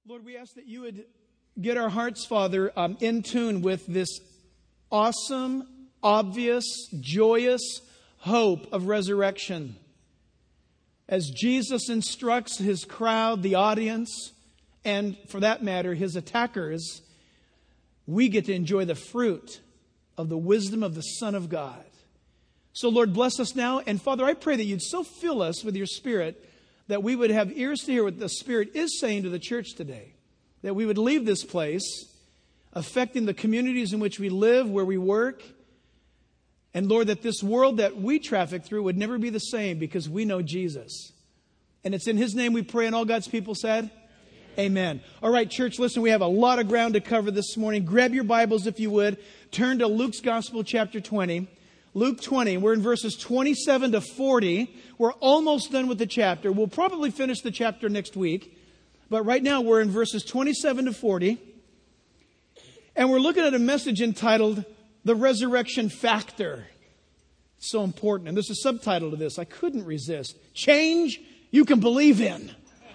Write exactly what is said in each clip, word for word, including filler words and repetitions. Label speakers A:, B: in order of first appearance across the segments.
A: Lord, we ask that you would get our hearts, Father, um, in tune with this awesome, obvious, joyous hope of resurrection. As Jesus instructs his crowd, the audience, and for that matter, his attackers, we get to enjoy the fruit of the wisdom of the Son of God. So, Lord, bless us now. And, Father, I pray that you'd so fill us with your Spirit that we would have ears to hear what the Spirit is saying to the church today. That we would leave this place affecting the communities in which we live, where we work. And, Lord, that this world that we traffic through would never be the same because we know Jesus. And it's in his name we pray, and all God's people said, Amen. All right, church, listen, we have a lot of ground to cover this morning. Grab your Bibles if you would. Turn to Luke's Gospel, chapter twenty. Luke twenty, we're in verses twenty-seven to forty. We're almost done with the chapter. We'll probably finish the chapter next week. But right now we're in verses twenty-seven to forty. And we're looking at a message entitled, The Resurrection Factor. It's so important. And there's a subtitle to this. I couldn't resist. Change you can believe in.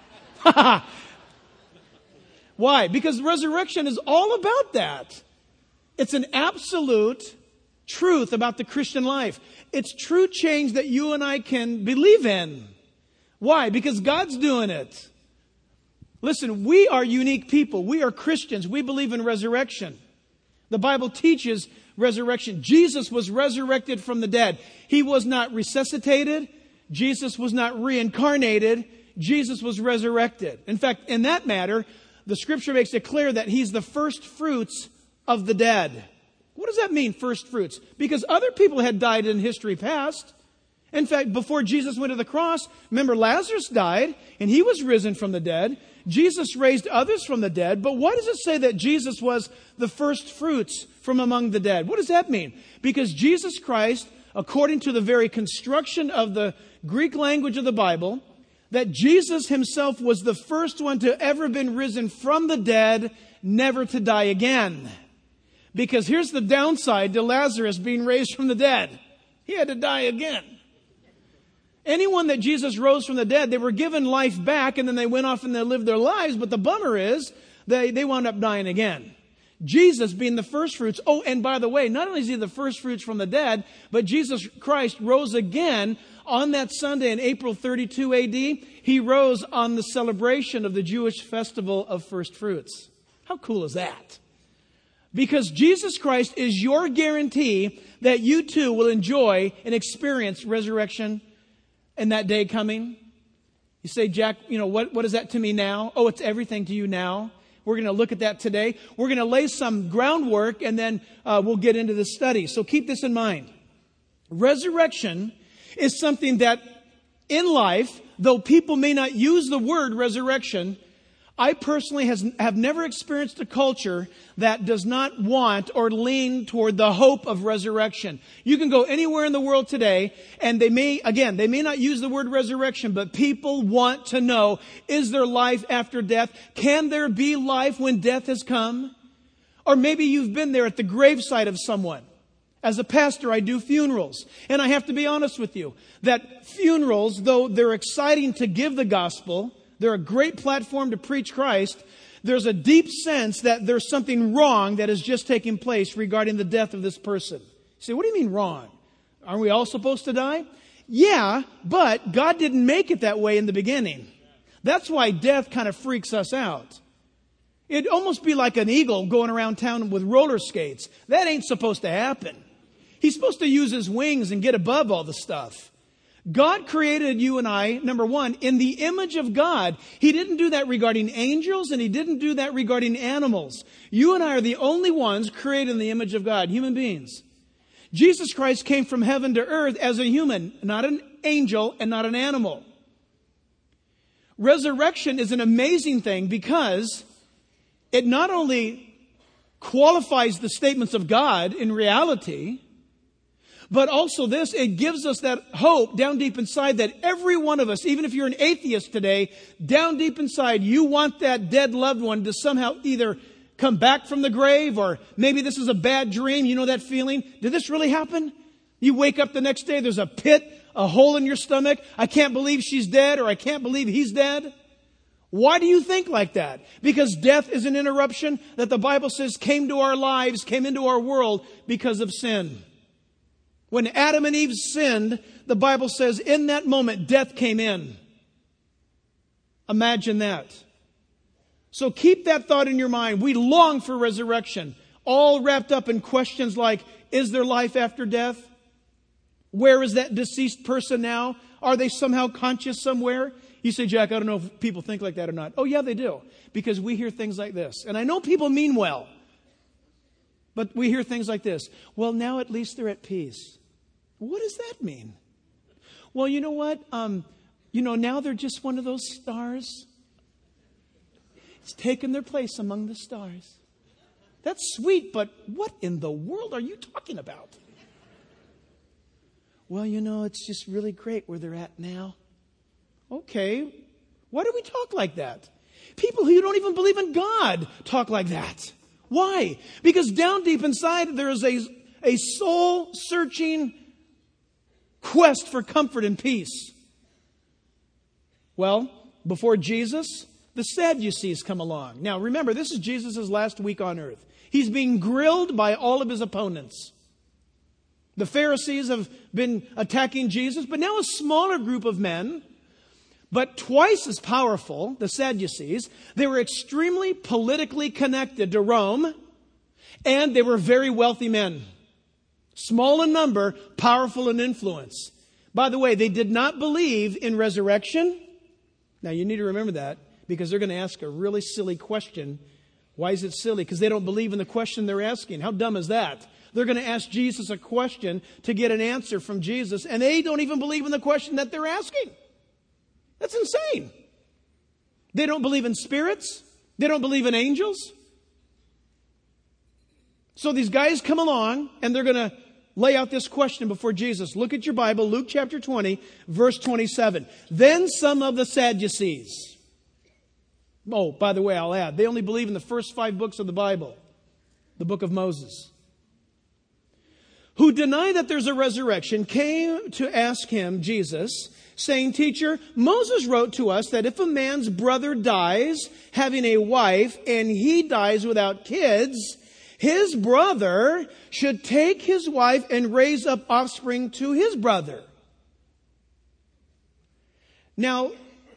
A: Why? Because resurrection is all about that. It's an absolute truth about the Christian life. It's true change that you and I can believe in. Why? Because God's doing it. Listen, we are unique people. We are Christians. We believe in resurrection. The Bible teaches resurrection. Jesus was resurrected from the dead. He was not resuscitated. Jesus was not reincarnated. Jesus was resurrected. In fact, in that matter, the Scripture makes it clear that he's the first fruits of the dead. What does that mean, first fruits? Because other people had died in history past. In fact, before Jesus went to the cross, remember Lazarus died and he was risen from the dead. Jesus raised others from the dead. But why does it say that Jesus was the first fruits from among the dead? What does that mean? Because Jesus Christ, according to the very construction of the Greek language of the Bible, that Jesus himself was the first one to ever been risen from the dead, never to die again. Because here's the downside to Lazarus being raised from the dead. He had to die again. Anyone that Jesus rose from the dead, they were given life back and then they went off and they lived their lives. But the bummer is they, they wound up dying again. Jesus being the first fruits. Oh, and by the way, not only is he the first fruits from the dead, but Jesus Christ rose again on that Sunday in April thirty-two A D. He rose on the celebration of the Jewish festival of first fruits. How cool is that? Because Jesus Christ is your guarantee that you too will enjoy and experience resurrection and that day coming. You say, Jack, you know, what, what is that to me now? Oh, it's everything to you now. We're going to look at that today. We're going to lay some groundwork and then uh, we'll get into the study. So keep this in mind. Resurrection is something that in life, though people may not use the word resurrection, I personally has, have never experienced a culture that does not want or lean toward the hope of resurrection. You can go anywhere in the world today, and they may, again, they may not use the word resurrection, but people want to know, is there life after death? Can there be life when death has come? Or maybe you've been there at the graveside of someone. As a pastor, I do funerals. And I have to be honest with you, that funerals, though they're exciting to give the gospel, they're a great platform to preach Christ, there's a deep sense that there's something wrong that is just taking place regarding the death of this person. You say, what do you mean wrong? Aren't we all supposed to die? Yeah, but God didn't make it that way in the beginning. That's why death kind of freaks us out. It'd almost be like an eagle going around town with roller skates. That ain't supposed to happen. He's supposed to use his wings and get above all the stuff. God created you and I, number one, in the image of God. He didn't do that regarding angels and he didn't do that regarding animals. You and I are the only ones created in the image of God, human beings. Jesus Christ came from heaven to earth as a human, not an angel and not an animal. Resurrection is an amazing thing because it not only qualifies the statements of God in reality, but also this, it gives us that hope down deep inside that every one of us, even if you're an atheist today, down deep inside, you want that dead loved one to somehow either come back from the grave or maybe this is a bad dream. You know that feeling? Did this really happen? You wake up the next day, there's a pit, a hole in your stomach. I can't believe she's dead or I can't believe he's dead. Why do you think like that? Because death is an interruption that the Bible says came to our lives, came into our world because of sin. When Adam and Eve sinned, the Bible says in that moment, death came in. Imagine that. So keep that thought in your mind. We long for resurrection, all wrapped up in questions like, is there life after death? Where is that deceased person now? Are they somehow conscious somewhere? You say, Jack, I don't know if people think like that or not. Oh, yeah, they do. Because we hear things like this. And I know people mean well. But we hear things like this. Well, now at least they're at peace. What does that mean? Well, you know what? Um, you know, now they're just one of those stars. It's taken their place among the stars. That's sweet, but what in the world are you talking about? Well, you know, it's just really great where they're at now. Okay, why do we talk like that? People who don't even believe in God talk like that. Why? Because down deep inside there is a, a soul-searching quest for comfort and peace. Well, before Jesus, the Sadducees come along. Now remember, this is Jesus' last week on earth. He's being grilled by all of his opponents. The Pharisees have been attacking Jesus, but now a smaller group of men, but twice as powerful, the Sadducees. They were extremely politically connected to Rome, and they were very wealthy men. Small in number, powerful in influence. By the way, they did not believe in resurrection. Now, you need to remember that, because they're going to ask a really silly question. Why is it silly? Because they don't believe in the question they're asking. How dumb is that? They're going to ask Jesus a question to get an answer from Jesus, and they don't even believe in the question that they're asking. That's insane. They don't believe in spirits. They don't believe in angels. So these guys come along and they're going to lay out this question before Jesus. Look at your Bible, Luke chapter twenty, verse twenty-seven. Then some of the Sadducees. Oh, by the way, I'll add, they only believe in the first five books of the Bible, the book of Moses, who deny that there's a resurrection, came to ask him, Jesus, saying, Teacher, Moses wrote to us that if a man's brother dies having a wife and he dies without kids, his brother should take his wife and raise up offspring to his brother. Now,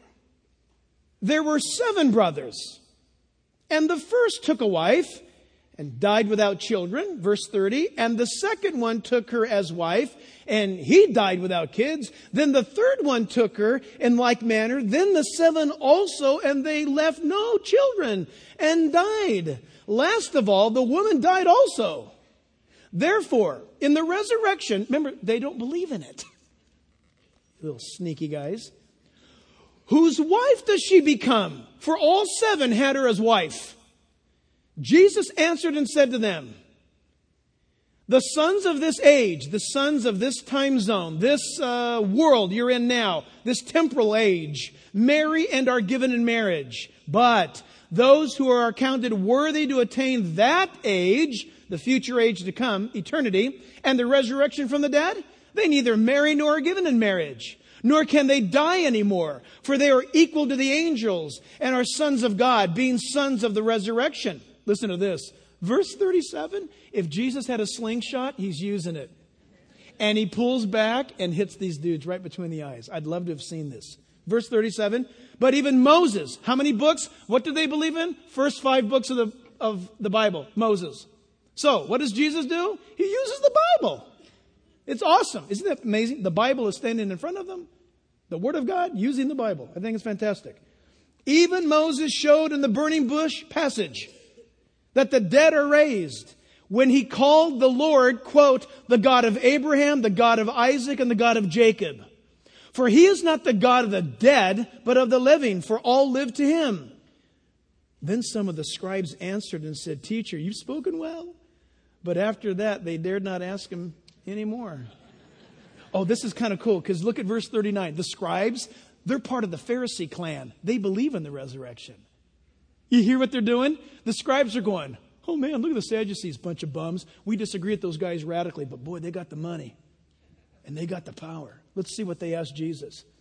A: there were seven brothers, and the first took a wife and died without children, verse thirty. And the second one took her as wife, and he died without kids. Then the third one took her in like manner. Then the seven also, and they left no children and died. Last of all, the woman died also. Therefore, in the resurrection, remember, they don't believe in it. Little sneaky guys. Whose wife does she become? For all seven had her as wife. Jesus answered and said to them, the sons of this age, the sons of this time zone, this uh, world you're in now, this temporal age, marry and are given in marriage. But those who are counted worthy to attain that age, the future age to come, eternity, and the resurrection from the dead, they neither marry nor are given in marriage, nor can they die anymore, for they are equal to the angels and are sons of God, being sons of the resurrection. Listen to this. Verse thirty-seven, if Jesus had a slingshot, he's using it. And he pulls back and hits these dudes right between the eyes. I'd love to have seen this. Verse thirty-seven, but even Moses, how many books? What do they believe in? First five books of the, of the Bible, Moses. So, what does Jesus do? He uses the Bible. It's awesome. Isn't that amazing? The Bible is standing in front of them. The Word of God using the Bible. I think it's fantastic. Even Moses showed in the burning bush passage that the dead are raised when he called the Lord, quote, the God of Abraham, the God of Isaac, and the God of Jacob. For he is not the God of the dead, but of the living, for all live to him. Then some of the scribes answered and said, Teacher, you've spoken well. But after that, they dared not ask him anymore. Oh, this is kind of cool, because look at verse thirty-nine. The scribes, they're part of the Pharisee clan. They believe in the resurrection. You hear what they're doing? The scribes are going, oh man, look at the Sadducees, bunch of bums. We disagree with those guys radically, but boy, they got the money and they got the power. Let's see what they asked Jesus.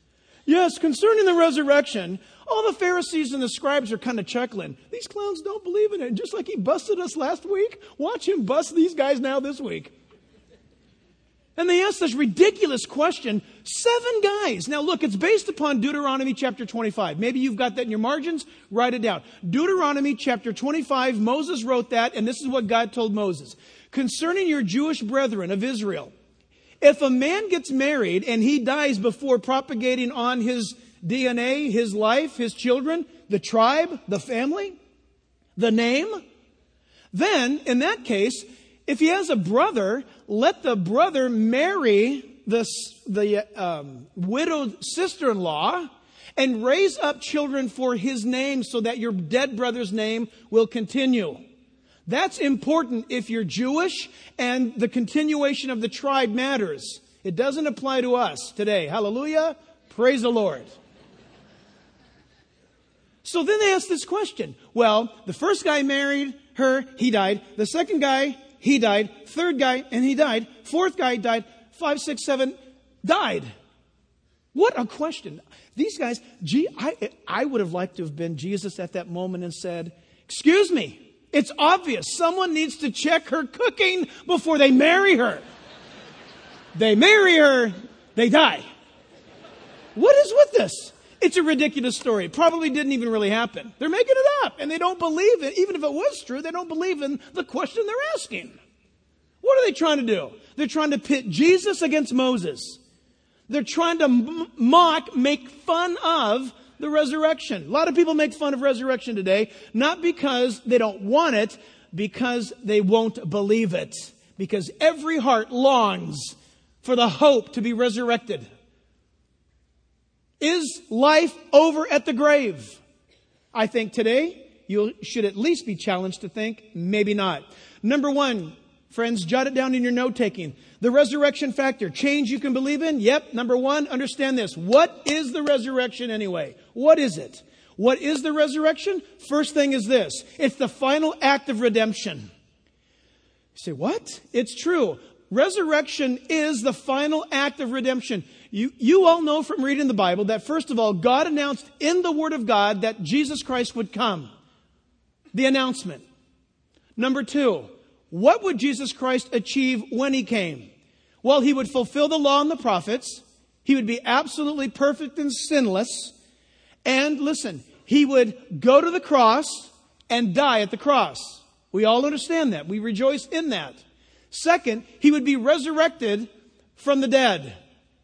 A: Yes, concerning the resurrection, all the Pharisees and the scribes are kind of chuckling. These clowns don't believe in it. Just like he busted us last week, watch him bust these guys now this week. And they asked this ridiculous question. Seven guys. Now look, it's based upon Deuteronomy chapter twenty-five. Maybe you've got that in your margins. Write it down. Deuteronomy chapter twenty-five, Moses wrote that, and this is what God told Moses. Concerning your Jewish brethren of Israel, if a man gets married and he dies before propagating on his D N A, his life, his children, the tribe, the family, the name, then in that case, if he has a brother, let the brother marry the, the um, widowed sister-in-law and raise up children for his name so that your dead brother's name will continue. That's important if you're Jewish and the continuation of the tribe matters. It doesn't apply to us today. Hallelujah. Praise the Lord. So then they asked this question. Well, the first guy married her, he died. The second guy, he died. Third guy, and he died. Fourth guy died. Five, six, seven, died. What a question. These guys, gee, I, I would have liked to have been Jesus at that moment and said, excuse me, it's obvious. Someone needs to check her cooking before they marry her. They marry her, they die. What is with this? It's a ridiculous story. It probably didn't even really happen. They're making it up, and they don't believe it. Even if it was true, they don't believe in the question they're asking. What are they trying to do? They're trying to pit Jesus against Moses. They're trying to m- mock, make fun of the resurrection. A lot of people make fun of resurrection today, not because they don't want it, because they won't believe it. Because every heart longs for the hope to be resurrected. Is life over at the grave? I think today you should at least be challenged to think, maybe not. Number one, friends, jot it down in your note-taking. The resurrection factor, change you can believe in? Yep. Number one, understand this. What is the resurrection anyway? What is it? What is the resurrection? First thing is this. It's the final act of redemption. You say, what? It's true. Resurrection is the final act of redemption. You, you all know from reading the Bible that, first of all, God announced in the Word of God that Jesus Christ would come. The announcement. Number two, what would Jesus Christ achieve when He came? Well, He would fulfill the law and the prophets. He would be absolutely perfect and sinless. And listen, He would go to the cross and die at the cross. We all understand that. We rejoice in that. Second, He would be resurrected from the dead.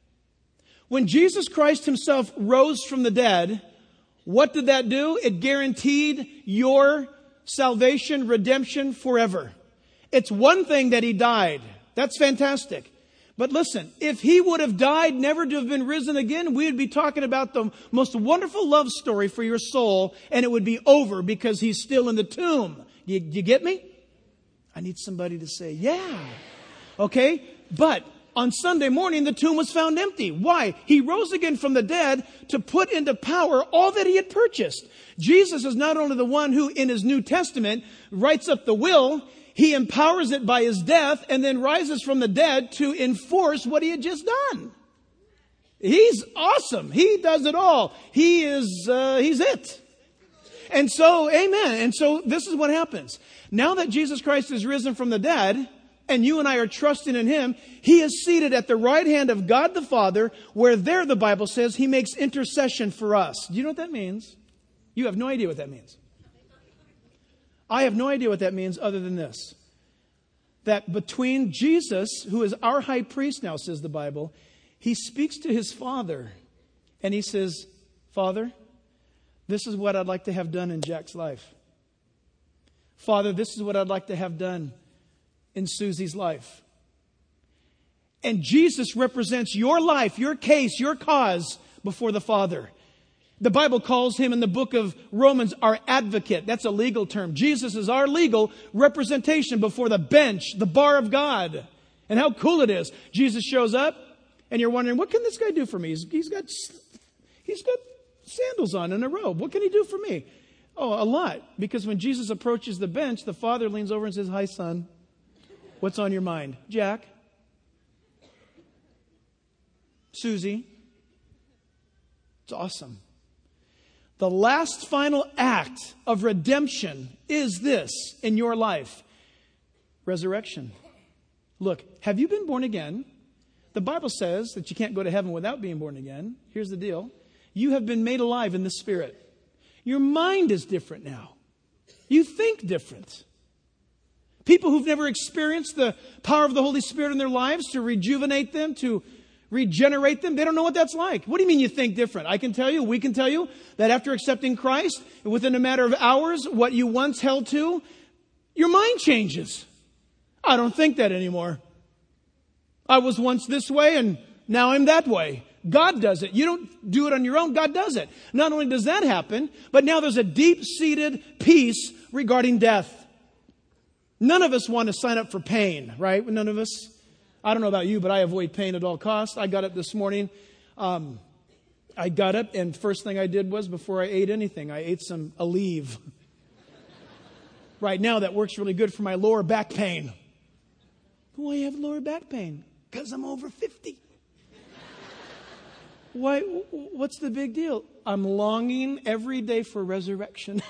A: When Jesus Christ Himself rose from the dead, what did that do? It guaranteed your salvation, redemption forever. It's one thing that He died. That's fantastic. But listen, if He would have died, never to have been risen again, we would be talking about the most wonderful love story for your soul, and it would be over because He's still in the tomb. You, you get me? I need somebody to say, yeah. Okay? But on Sunday morning, the tomb was found empty. Why? He rose again from the dead to put into power all that He had purchased. Jesus is not only the one who, in His New Testament, writes up the will, He empowers it by His death and then rises from the dead to enforce what He had just done. He's awesome. He does it all. He is, uh, He's it. And so, amen. And so this is what happens. Now that Jesus Christ is risen from the dead, and you and I are trusting in Him, He is seated at the right hand of God the Father, where there, the Bible says, He makes intercession for us. Do you know what that means? You have no idea what that means. I have no idea what that means other than this. That between Jesus, who is our high priest now, says the Bible, He speaks to His Father, and He says, Father, this is what I'd like to have done in Jack's life. Father, this is what I'd like to have done in Susie's life. And Jesus represents your life, your case, your cause before the Father. The Bible calls Him in the book of Romans our advocate. That's a legal term. Jesus is our legal representation before the bench, the bar of God. And how cool it is. Jesus shows up and you're wondering, what can this guy do for me? He's, he's got, he's got sandals on and a robe. What can He do for me? Oh, a lot. Because when Jesus approaches the bench, the Father leans over and says, hi, son. What's on your mind? Jack? Susie? It's awesome. The last final act of redemption is this in your life. Resurrection. Look, have you been born again? The Bible says that you can't go to heaven without being born again. Here's the deal. You have been made alive in the Spirit. Your mind is different now. You think different. People who've never experienced the power of the Holy Spirit in their lives to rejuvenate them, to regenerate them, they don't know what that's like. What do you mean you think different? I can tell you, we can tell you, that after accepting Christ, within a matter of hours, what you once held to, your mind changes. I don't think that anymore. I was once this way and now I'm that way. God does it. You don't do it on your own. God does it. Not only does that happen, but now there's a deep-seated peace regarding death. None of us want to sign up for pain, right? None of us. I don't know about you, but I avoid pain at all costs. I got up this morning. Um, I got up and first thing I did was before I ate anything, I ate some Aleve. Right now that works really good for my lower back pain. Why you have lower back pain? Because I'm over fifty. Why? What's the big deal? I'm longing every day for resurrection.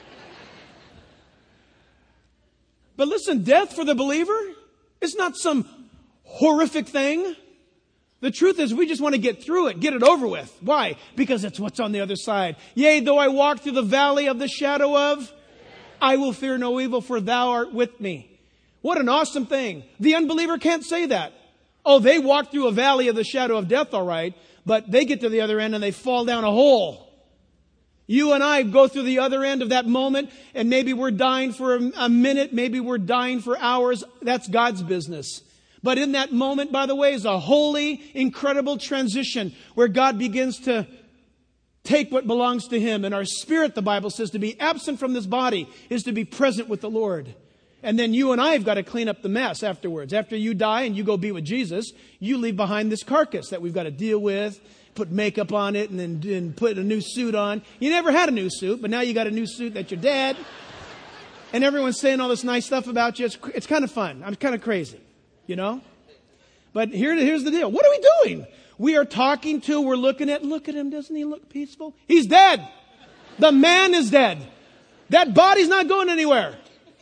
A: But listen, death for the believer is not some horrific thing. The truth is we just want to get through it, get it over with. Why? Because it's what's on the other side. Yea, though I walk through the valley of the shadow of, I will fear no evil, for thou art with me. What an awesome thing. The unbeliever can't say that. Oh, they walk through a valley of the shadow of death, all right, but they get to the other end and they fall down a hole. You and I go through the other end of that moment, and maybe we're dying for a, a minute, maybe we're dying for hours. That's God's business. But in that moment, by the way, is a holy, incredible transition where God begins to take what belongs to Him. And our spirit, the Bible says, to be absent from this body is to be present with the Lord. And then you and I have got to clean up the mess afterwards. After you die and you go be with Jesus, you leave behind this carcass that we've got to deal with, put makeup on it, and then and put a new suit on. You never had a new suit, but now you got a new suit that you're dead. And everyone's saying all this nice stuff about you. It's, it's kind of fun. I'm kind of crazy, you know? But here, here's the deal. What are we doing? We are talking to, we're looking at, look at him. Doesn't he look peaceful? He's dead. The man is dead. That body's not going anywhere.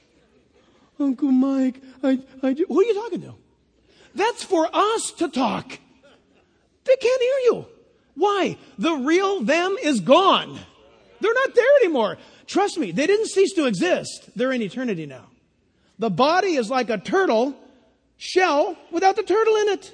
A: Uncle Mike, I, I, who are you talking to? That's for us to talk. They can't hear you. Why? The real them is gone. They're not there anymore. Trust me, they didn't cease to exist. They're in eternity now. The body is like a turtle shell without the turtle in it.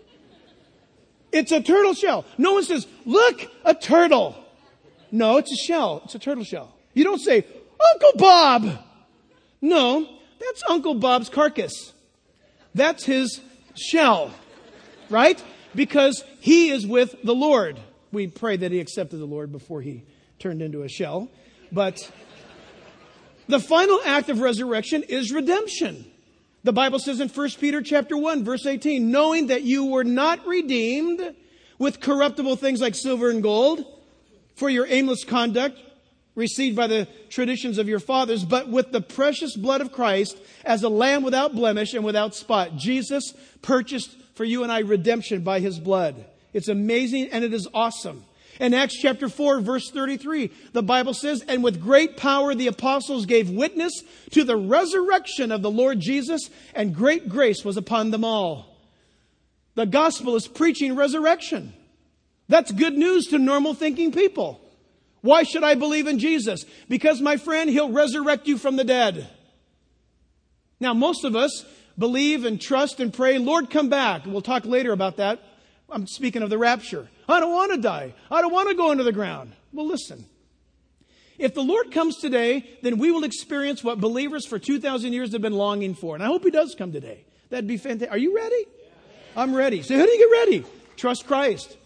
A: It's a turtle shell. No one says, look, a turtle. No, it's a shell. It's a turtle shell. You don't say, Uncle Bob. No, that's Uncle Bob's carcass. That's his shell, right? Because he is with the Lord. We pray that he accepted the Lord before he turned into a shell. But the final act of resurrection is redemption. The Bible says in First Peter chapter one, verse eighteen, knowing that you were not redeemed with corruptible things like silver and gold for your aimless conduct received by the traditions of your fathers, but with the precious blood of Christ as a lamb without blemish and without spot. Jesus purchased for you and I redemption by His blood. It's amazing and it is awesome. In Acts chapter four, verse thirty-three, the Bible says, and with great power the apostles gave witness to the resurrection of the Lord Jesus, and great grace was upon them all. The gospel is preaching resurrection. That's good news to normal thinking people. Why should I believe in Jesus? Because, my friend, He'll resurrect you from the dead. Now, most of us believe and trust and pray, Lord, come back. We'll talk later about that. I'm speaking of the rapture. I don't want to die. I don't want to go into the ground. Well, listen. If the Lord comes today, then we will experience what believers for two thousand years have been longing for. And I hope He does come today. That'd be fantastic. Are you ready? I'm ready. So how do you get ready? Trust Christ.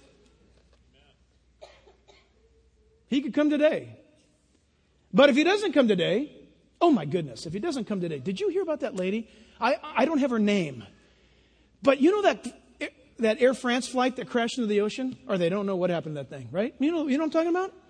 A: He could come today. But if He doesn't come today, oh my goodness, if He doesn't come today, did you hear about that lady? I, I don't have her name. But you know that that Air France flight that crashed into the ocean? Or they don't know what happened to that thing, right? You know, you know what I'm talking about?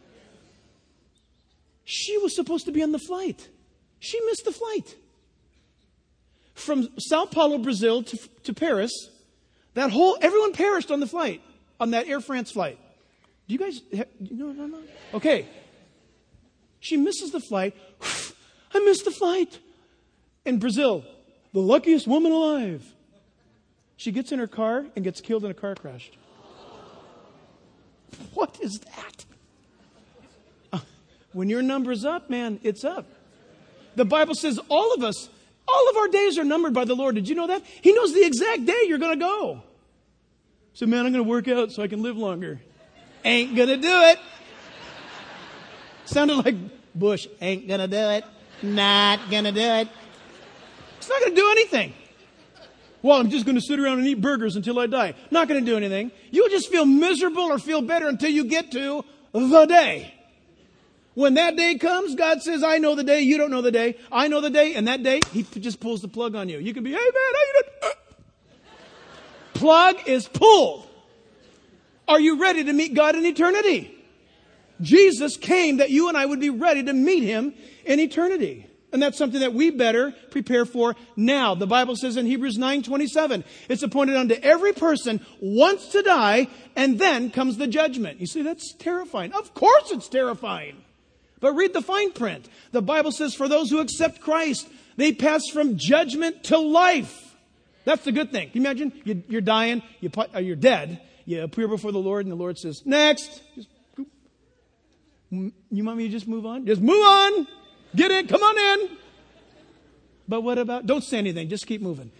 A: She was supposed to be on the flight. She missed the flight. From Sao Paulo, Brazil to, to Paris, that whole, everyone perished on the flight, on that Air France flight. Do you guys, no, no, no. Okay. She misses the flight. I missed the flight. In Brazil, the luckiest woman alive. She gets in her car and gets killed in a car crash. What is that? Uh, when your number's up, man, it's up. The Bible says all of us, all of our days are numbered by the Lord. Did you know that? He knows the exact day you're going to go. So, man, I'm going to work out so I can live longer. Ain't going to do it. Sounded like Bush. Ain't going to do it. Not going to do it. It's not going to do anything. Well, I'm just going to sit around and eat burgers until I die. Not going to do anything. You'll just feel miserable or feel better until you get to the day. When that day comes, God says, I know the day, you don't know the day. I know the day, and that day, He just pulls the plug on you. You can be, hey man, how you doing? Plug is pulled. Are you ready to meet God in eternity? Jesus came that you and I would be ready to meet Him in eternity. And that's something that we better prepare for now. The Bible says in Hebrews nine twenty-seven, it's appointed unto every person once to die, and then comes the judgment. You see, that's terrifying. Of course it's terrifying. But read the fine print. The Bible says for those who accept Christ, they pass from judgment to life. That's the good thing. Can you imagine? You're dying, you're dead, you appear before the Lord, and the Lord says, next. Just, you want me to just move on? Just move on. Get in. Come on in. But what about, don't say anything. Just keep moving.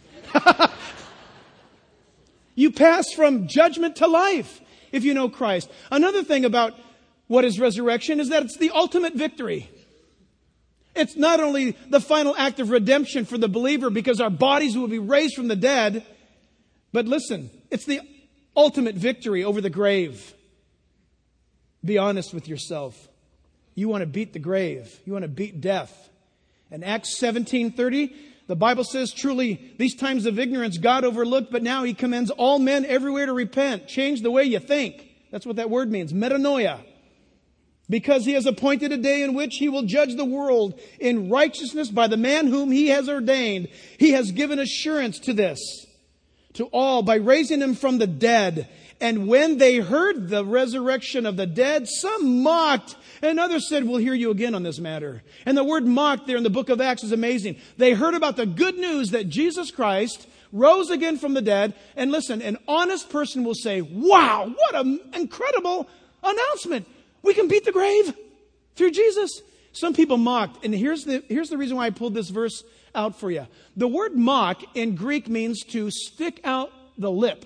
A: You pass from judgment to life if you know Christ. Another thing about what is resurrection is that it's the ultimate victory. It's not only the final act of redemption for the believer because our bodies will be raised from the dead, but listen, it's the ultimate victory over the grave. Be honest with yourself. You want to beat the grave. You want to beat death. In Acts seventeen thirty, the Bible says, truly, these times of ignorance God overlooked, but now He commends all men everywhere to repent. Change the way you think. That's what that word means, metanoia. Because He has appointed a day in which He will judge the world in righteousness by the man whom He has ordained. He has given assurance to this, to all, by raising Him from the dead. And when they heard the resurrection of the dead, some mocked, and others said, we'll hear you again on this matter. And the word mocked there in the book of Acts is amazing. They heard about the good news that Jesus Christ rose again from the dead. And listen, an honest person will say, wow, what an incredible announcement. We can beat the grave through Jesus. Some people mocked. And here's the, here's the reason why I pulled this verse out for you. The word mock in Greek means to stick out the lip.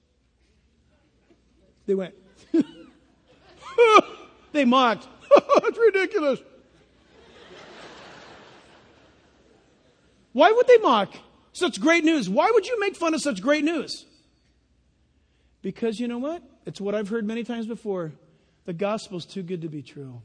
A: They went. They mocked. It's ridiculous. Why would they mock such great news? Why would you make fun of such great news? Because you know what? It's what I've heard many times before. The gospel's too good to be true.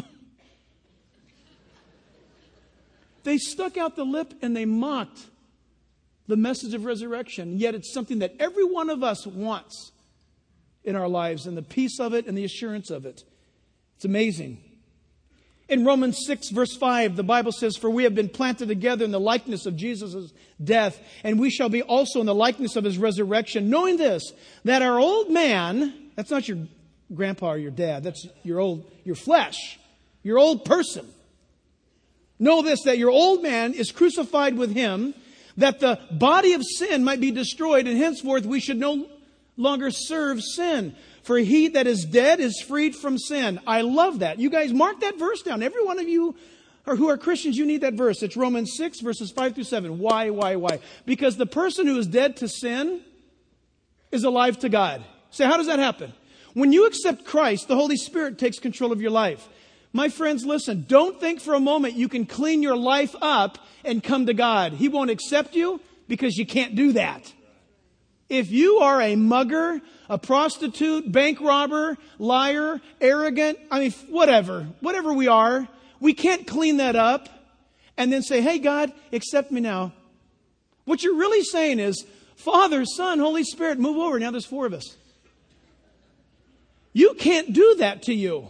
A: They stuck out the lip and they mocked the message of resurrection. Yet it's something that every one of us wants in our lives, and the peace of it and the assurance of it. It's amazing. In Romans six, verse five, the Bible says, for we have been planted together in the likeness of Jesus' death, and we shall be also in the likeness of His resurrection, knowing this, that our old man, that's not your grandpa or your dad, that's your old, your flesh, your old person. Know this, that your old man is crucified with Him, that the body of sin might be destroyed, and henceforth we should no longer serve sin. For he that is dead is freed from sin. I love that. You guys mark that verse down. Every one of you or who are Christians, you need that verse. It's Romans six, verses five through seven. Why, why, why? Because the person who is dead to sin is alive to God. Say, how does that happen? When you accept Christ, the Holy Spirit takes control of your life. My friends, listen, don't think for a moment you can clean your life up and come to God. He won't accept you because you can't do that. If you are a mugger, a prostitute, bank robber, liar, arrogant, I mean, whatever, whatever we are, we can't clean that up and then say, hey, God, accept me now. What you're really saying is, Father, Son, Holy Spirit, move over. Now there's four of us. You can't do that to you.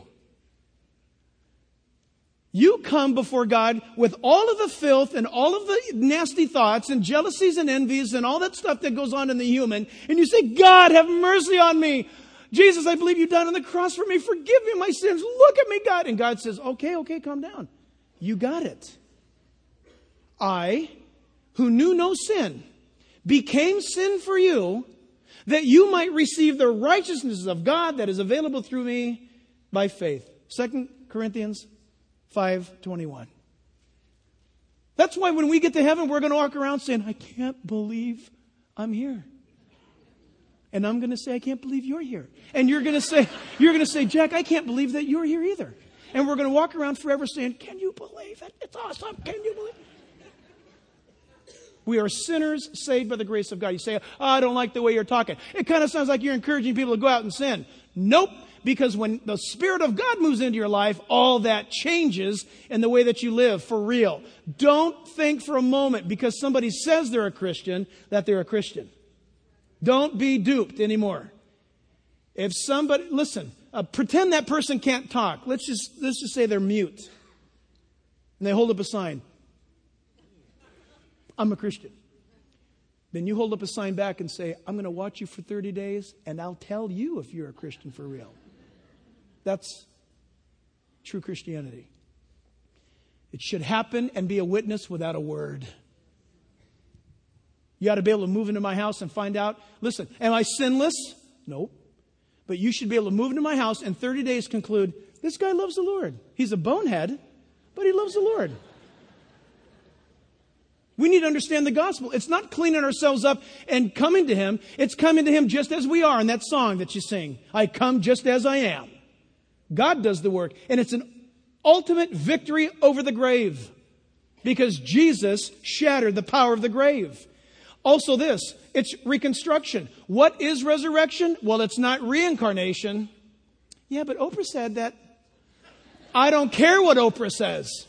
A: You come before God with all of the filth and all of the nasty thoughts and jealousies and envies and all that stuff that goes on in the human. And you say, God, have mercy on me. Jesus, I believe you died on the cross for me. Forgive me my sins. Look at me, God. And God says, okay, okay, calm down. You got it. I, who knew no sin, became sin for you, that you might receive the righteousness of God that is available through me by faith. Second Corinthians five twenty-one. That's why when we get to heaven, we're going to walk around saying, I can't believe I'm here. And I'm going to say, I can't believe you're here. And you're going to say, you're going to say, Jack, I can't believe that you're here either. And we're going to walk around forever saying, can you believe it? It's awesome. Can you believe it? We are sinners saved by the grace of God. You say, oh, I don't like the way you're talking. It kind of sounds like you're encouraging people to go out and sin. Nope. Because when the Spirit of God moves into your life, all that changes in the way that you live for real. Don't think for a moment because somebody says they're a Christian that they're a Christian. Don't be duped anymore. If somebody, listen, uh, pretend that person can't talk. Let's just, let's just say they're mute. And they hold up a sign. I'm a Christian. Then you hold up a sign back and say, I'm going to watch you for thirty days and I'll tell you if you're a Christian for real. That's true Christianity. It should happen and be a witness without a word. You ought to be able to move into my house and find out, listen, am I sinless? Nope. But you should be able to move into my house and thirty days conclude, this guy loves the Lord. He's a bonehead, but he loves the Lord. We need to understand the gospel. It's not cleaning ourselves up and coming to Him. It's coming to Him just as we are in that song that you sing. I come just as I am. God does the work. And it's an ultimate victory over the grave. Because Jesus shattered the power of the grave. Also this, it's reconstruction. What is resurrection? Well, it's not reincarnation. Yeah, but Oprah said that. I don't care what Oprah says.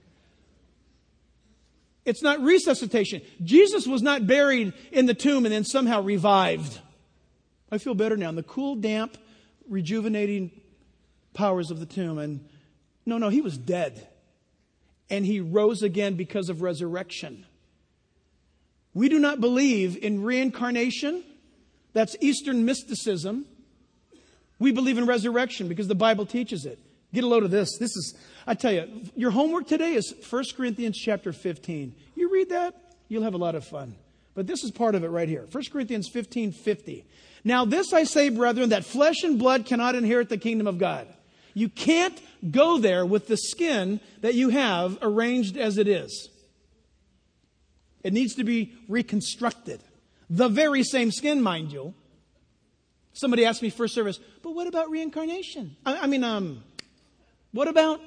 A: It's not resuscitation. Jesus was not buried in the tomb and then somehow revived. I feel better now. In the cool, damp, rejuvenating powers of the tomb. And no, no, He was dead. And He rose again because of resurrection. We do not believe in reincarnation. That's Eastern mysticism. We believe in resurrection because the Bible teaches it. Get a load of this. This is, I tell you, your homework today is First Corinthians chapter fifteen. You read that, you'll have a lot of fun. But this is part of it right here. First Corinthians fifteen fifty. Now this I say, brethren, that flesh and blood cannot inherit the kingdom of God. You can't go there with the skin that you have arranged as it is. It needs to be reconstructed. The very same skin, mind you. Somebody asked me first service, but what about reincarnation? I, I mean, um... What about,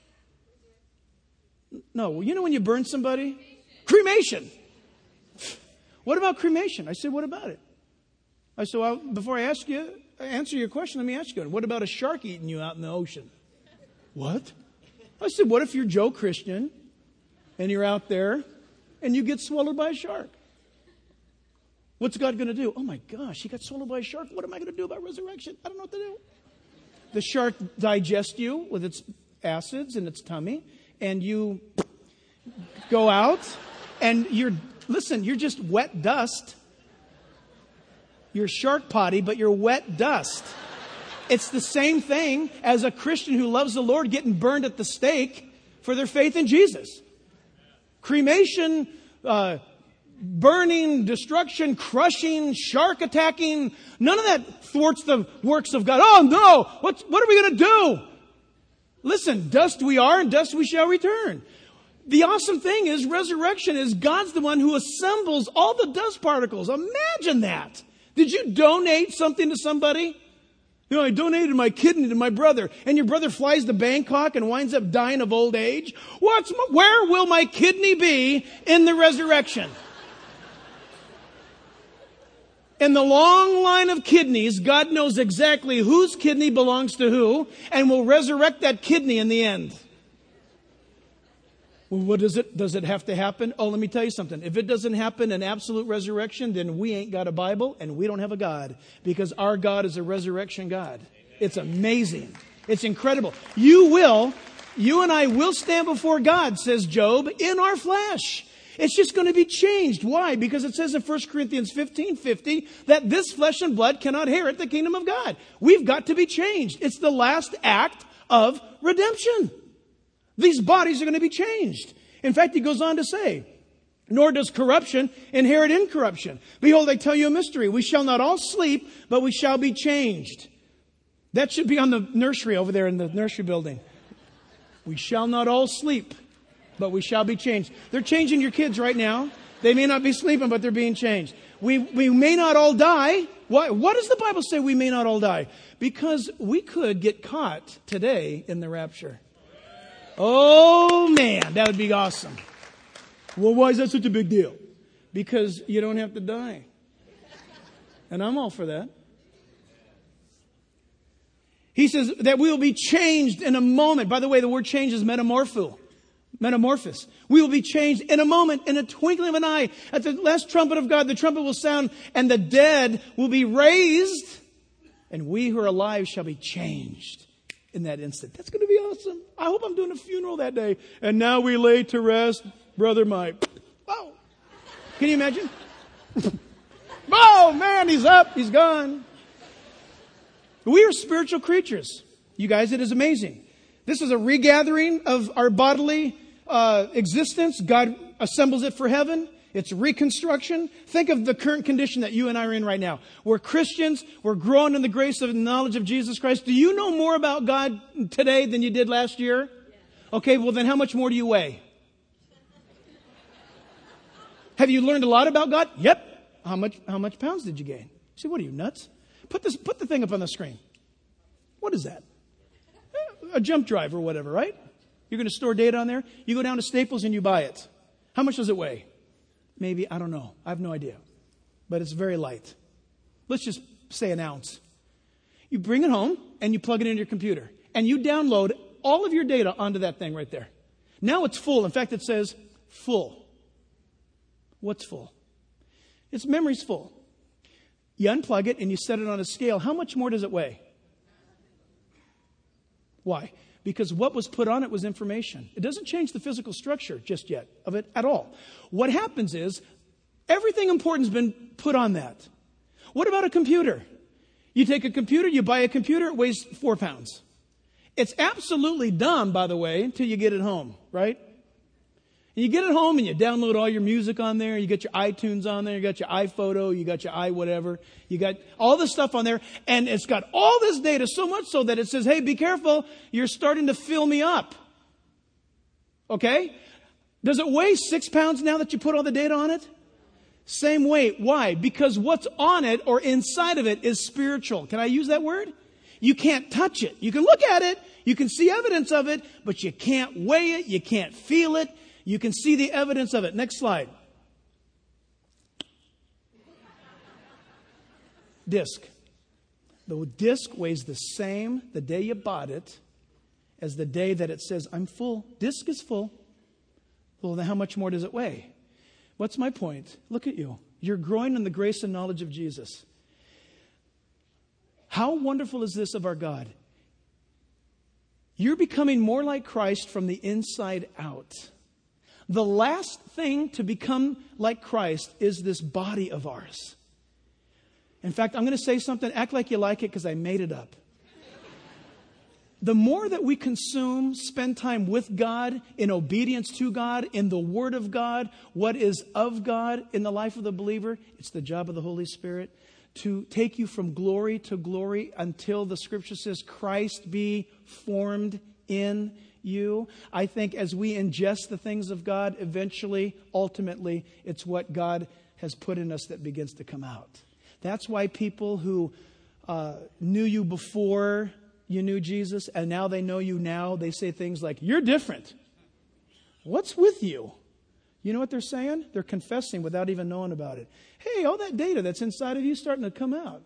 A: no, you know when you burn somebody? Cremation. What about cremation? I said, what about it? I said, well, before I ask you, answer your question, let me ask you, what about a shark eating you out in the ocean? What? I said, what if you're Joe Christian and you're out there and you get swallowed by a shark? What's God going to do? Oh my gosh, he got swallowed by a shark. What am I going to do about resurrection? I don't know what to do. The shark digests you with its acids in its tummy, and you go out, and you're, listen, you're just wet dust. You're shark potty, but you're wet dust. It's the same thing as a Christian who loves the Lord getting burned at the stake for their faith in Jesus. Cremation, uh, burning, destruction, crushing, shark attacking. None of that thwarts the works of God. Oh no! What's, what are we going to do? Listen, dust we are and dust we shall return. The awesome thing is resurrection is God's the one who assembles all the dust particles. Imagine that. Did you donate something to somebody? You know, I donated my kidney to my brother, and your brother flies to Bangkok and winds up dying of old age. What's, where will my kidney be in the resurrection? In the long line of kidneys, God knows exactly whose kidney belongs to who and will resurrect that kidney in the end. Well, what is it? Does it have to happen? Oh, let me tell you something. If it doesn't happen in absolute resurrection, then we ain't got a Bible and we don't have a God, because our God is a resurrection God. It's amazing. It's incredible. You will, you and I will stand before God, says Job, in our flesh. It's just going to be changed. Why? Because it says in First Corinthians fifteen fifty that this flesh and blood cannot inherit the kingdom of God. We've got to be changed. It's the last act of redemption. These bodies are going to be changed. In fact, he goes on to say, nor does corruption inherit incorruption. Behold, I tell you a mystery. We shall not all sleep, but we shall be changed. That should be on the nursery over there in the nursery building. We shall not all sleep, but we shall be changed. They're changing your kids right now. They may not be sleeping, but they're being changed. We we may not all die. Why? What does the Bible say we may not all die? Because we could get caught today in the rapture. Oh, man, that would be awesome. Well, why is that such a big deal? Because you don't have to die. And I'm all for that. He says that we will be changed in a moment. By the way, the word change is metamorpho. Metamorphosis. We will be changed in a moment, in a twinkling of an eye. At the last trumpet of God, the trumpet will sound, and the dead will be raised, and we who are alive shall be changed in that instant. That's going to be awesome. I hope I'm doing a funeral that day. And now we lay to rest Brother Mike. Oh, can you imagine? Oh, man, he's up. He's gone. We are spiritual creatures. You guys, it is amazing. This is a regathering of our bodily uh, existence. God assembles it for heaven. It's reconstruction. Think of the current condition that you and I are in right now. We're Christians. We're growing in the grace of the knowledge of Jesus Christ. Do you know more about God today than you did last year? Okay, well then how much more do you weigh? Have you learned a lot about God? Yep. How much, how much pounds did you gain? See, what are you, nuts? Put this, put the thing up on the screen. What is that? A jump drive or whatever, right? You're going to store data on there. You go down to Staples and you buy it. How much does it weigh? Maybe, I don't know. I have no idea. But it's very light. Let's just say an ounce. You bring it home and you plug it into your computer. And you download all of your data onto that thing right there. Now it's full. In fact, it says full. What's full? Its memory's full. You unplug it and you set it on a scale. How much more does it weigh? Why? Because what was put on it was information. It doesn't change the physical structure just yet of it at all. What happens is everything important has been put on that. What about a computer? You take a computer, you buy a computer, it weighs four pounds. It's absolutely dumb, by the way, until you get it home, right? And you get it home and you download all your music on there. You got your iTunes on there. You got your iPhoto. You got your iWhatever. You got all this stuff on there. And it's got all this data, so much so that it says, hey, be careful. You're starting to fill me up. Okay? Does it weigh six pounds now that you put all the data on it? Same weight. Why? Because what's on it or inside of it is spiritual. Can I use that word? You can't touch it. You can look at it. You can see evidence of it, but you can't weigh it. You can't feel it. You can see the evidence of it. Next slide. Disc. The disc weighs the same the day you bought it as the day that it says, I'm full. Disc is full. Well, then how much more does it weigh? What's my point? Look at you. You're growing in the grace and knowledge of Jesus. How wonderful is this of our God? You're becoming more like Christ from the inside out. The last thing to become like Christ is this body of ours. In fact, I'm going to say something. Act like you like it because I made it up. The more that we consume, spend time with God, in obedience to God, in the Word of God, what is of God in the life of the believer, it's the job of the Holy Spirit to take you from glory to glory until the Scripture says Christ be formed in you. I think as we ingest the things of God, eventually, ultimately, it's what God has put in us that begins to come out. That's why people who uh, knew you before you knew Jesus, and now they know you now, they say things like, you're different. What's with you? You know what they're saying? They're confessing without even knowing about it. Hey, all that data that's inside of you is starting to come out.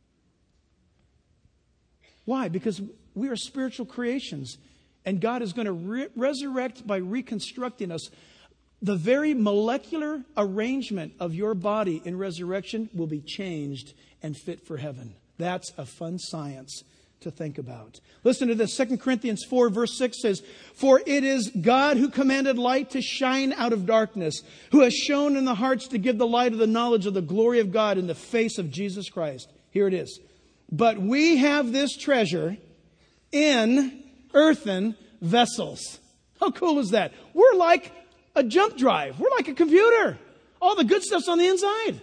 A: Why? Because we are spiritual creations. And God is going to re- resurrect by reconstructing us. The very molecular arrangement of your body in resurrection will be changed and fit for heaven. That's a fun science to to think about. Listen to this. Second Corinthians four verse six says, "For it is God who commanded light to shine out of darkness, who has shown in the hearts to give the light of the knowledge of the glory of God in the face of Jesus Christ." Here it is. "But we have this treasure in earthen vessels." How cool is that? We're like a jump drive. We're like a computer. All the good stuff's on the inside.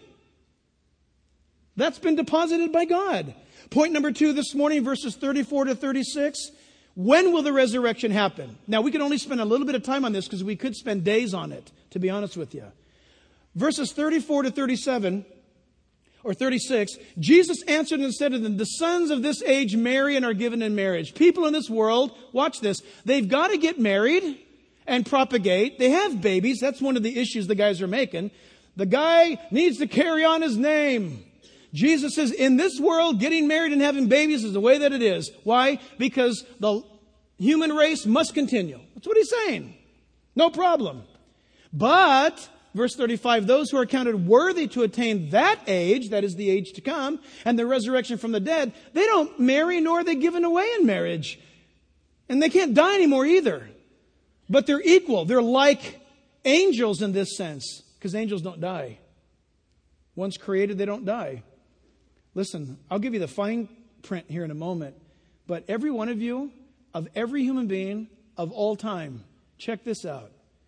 A: That's been deposited by God. Point number two this morning, verses thirty-four to thirty-six. When will the resurrection happen? Now, we can only spend a little bit of time on this because we could spend days on it, to be honest with you. Verses thirty-four to thirty-seven, or thirty-six, Jesus answered and said to them, "The sons of this age marry and are given in marriage." People in this world, watch this, they've got to get married and propagate. They have babies. That's one of the issues the guys are making. The guy needs to carry on his name. Jesus says, in this world, getting married and having babies is the way that it is. Why? Because the human race must continue. That's what he's saying. No problem. But, verse thirty-five, those who are counted worthy to attain that age, that is the age to come, and the resurrection from the dead, they don't marry nor are they given away in marriage. And they can't die anymore either. But they're equal. They're like angels in this sense, because angels don't die. Once created, they don't die. Listen, I'll give you the fine print here in a moment, but every one of you, of every human being of all time, check this out.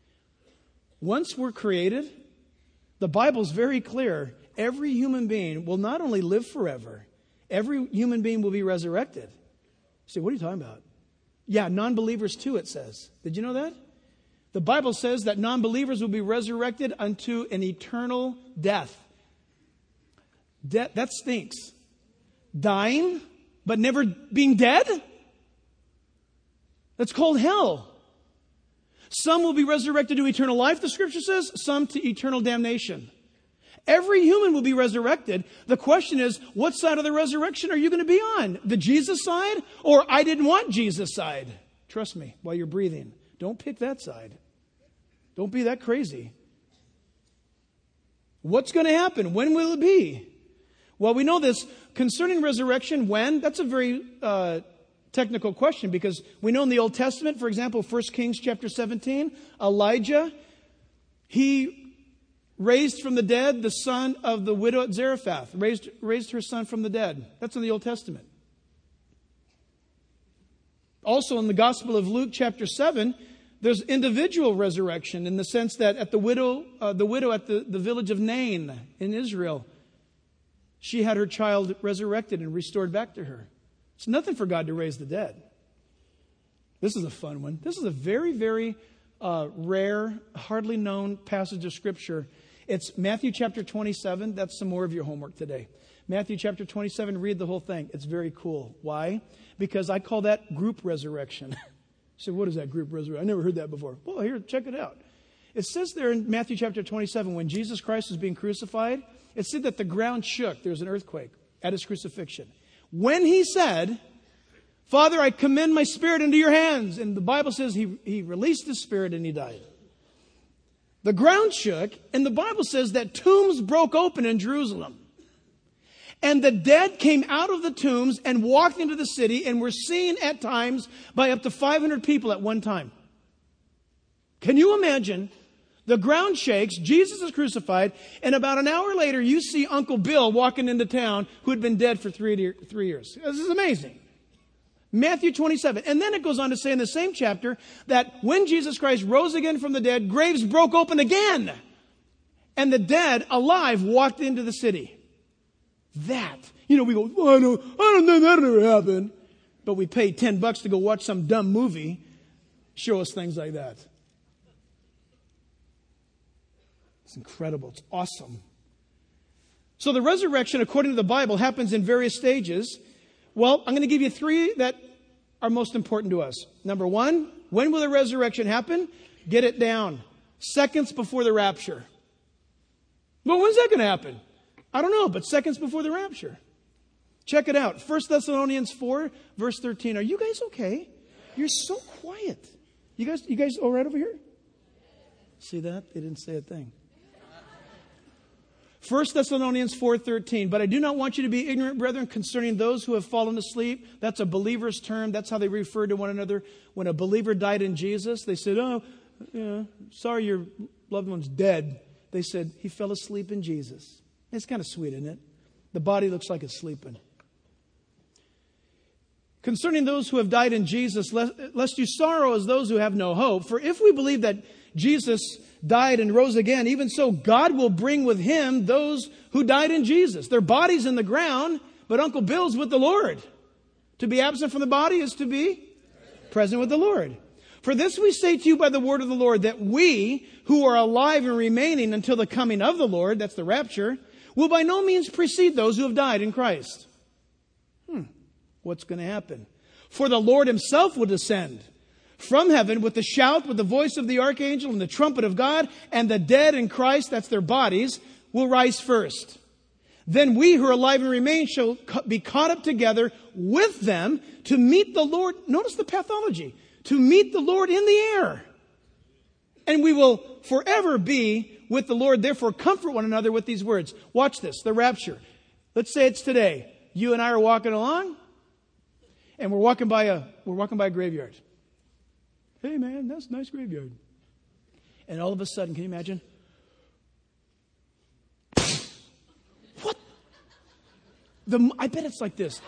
A: Once we're created, the Bible's very clear. Every human being will not only live forever, every human being will be resurrected. You say, what are you talking about? Yeah, non-believers too, it says. Did you know that? The Bible says that non-believers will be resurrected unto an eternal death. De- that stinks. Dying, but never being dead? That's called hell. Some will be resurrected to eternal life, the Scripture says, some to eternal damnation. Every human will be resurrected. The question is, what side of the resurrection are you going to be on? The Jesus side or I didn't want Jesus side? Trust me, while you're breathing, don't pick that side. Don't be that crazy. What's going to happen? When will it be? Well, we know this concerning resurrection. When? That's a very uh, technical question, because we know in the Old Testament, for example, First Kings chapter seventeen, Elijah, he raised from the dead the son of the widow at Zarephath, raised, raised her son from the dead. That's in the Old Testament. Also in the Gospel of Luke chapter seven, there's individual resurrection in the sense that at the widow, uh, the widow at the, the village of Nain in Israel, she had her child resurrected and restored back to her. It's nothing for God to raise the dead. This is a fun one. This is a very, very uh, rare, hardly known passage of Scripture. It's Matthew chapter twenty-seven. That's some more of your homework today. Matthew chapter twenty-seven, read the whole thing. It's very cool. Why? Because I call that group resurrection. So what is that group resurrection? I never heard that before. Well, here, check it out. It says there in Matthew chapter twenty-seven, when Jesus Christ was being crucified, it said that the ground shook. There was an earthquake at his crucifixion. When he said, "Father, I commend my spirit into your hands," and the Bible says he, he released his spirit and he died. The ground shook, and the Bible says that tombs broke open in Jerusalem. And the dead came out of the tombs and walked into the city and were seen at times by up to five hundred people at one time. Can you imagine? The ground shakes, Jesus is crucified, and about an hour later you see Uncle Bill walking into town who had been dead for three, three years. This is amazing. Matthew twenty-seven. And then it goes on to say in the same chapter that when Jesus Christ rose again from the dead, graves broke open again. And the dead, alive, walked into the city. That, you know, we go, oh, I don't, I don't think that ever happened. But we pay ten bucks to go watch some dumb movie. Show us things like that. It's incredible. It's awesome. So the resurrection, according to the Bible, happens in various stages. Well, I'm going to give you three that are most important to us. Number one, when will the resurrection happen? Get it down. Seconds before the rapture. Well, when's that going to happen? I don't know, but seconds before the rapture. Check it out. First Thessalonians four, verse thirteen. Are you guys okay? You're so quiet. You guys, you guys all right over here? See that? They didn't say a thing. First Thessalonians four thirteen, but I do not want you to be ignorant, brethren, concerning those who have fallen asleep. That's a believer's term. That's how they refer to one another. When a believer died in Jesus, they said, oh, yeah, sorry your loved one's dead. They said, he fell asleep in Jesus. It's kind of sweet, isn't it? The body looks like it's sleeping. Concerning those who have died in Jesus, lest, lest you sorrow as those who have no hope. For if we believe that Jesus died and rose again, even so God will bring with him those who died in Jesus. Their body's in the ground, but Uncle Bill's with the Lord. To be absent from the body is to be present with the Lord. For this we say to you by the word of the Lord, that we who are alive and remaining until the coming of the Lord, that's the rapture, will by no means precede those who have died in Christ. Hmm. What's going to happen? For the Lord himself will descend from heaven with the shout, with the voice of the archangel and the trumpet of God, and the dead in Christ, that's their bodies, will rise first. Then we who are alive and remain shall be caught up together with them to meet the Lord. Notice the pathology. To meet the Lord in the air. And we will forever be with the Lord. Therefore, comfort one another with these words. Watch this, the rapture. Let's say it's today. You and I are walking along, and we're walking by a we're walking by a graveyard. Hey man, that's a nice graveyard. And all of a sudden, can you imagine? What? The I bet it's like this.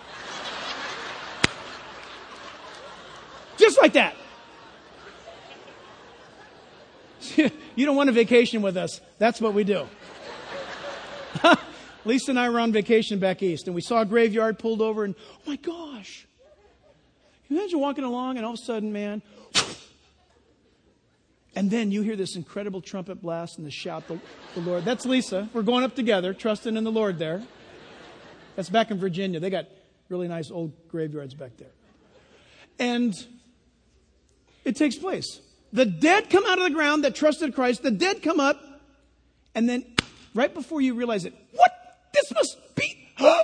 A: Just like that. You don't want a vacation with us. That's what we do. Lisa and I were on vacation back east, and we saw a graveyard pulled over, and oh my gosh. Can you imagine walking along, and all of a sudden, man, and then you hear this incredible trumpet blast and the shout, the, the Lord. That's Lisa. We're going up together, trusting in the Lord there. That's back in Virginia. They got really nice old graveyards back there. And it takes place. The dead come out of the ground that trusted Christ. The dead come up. And then right before you realize it, what? This must be...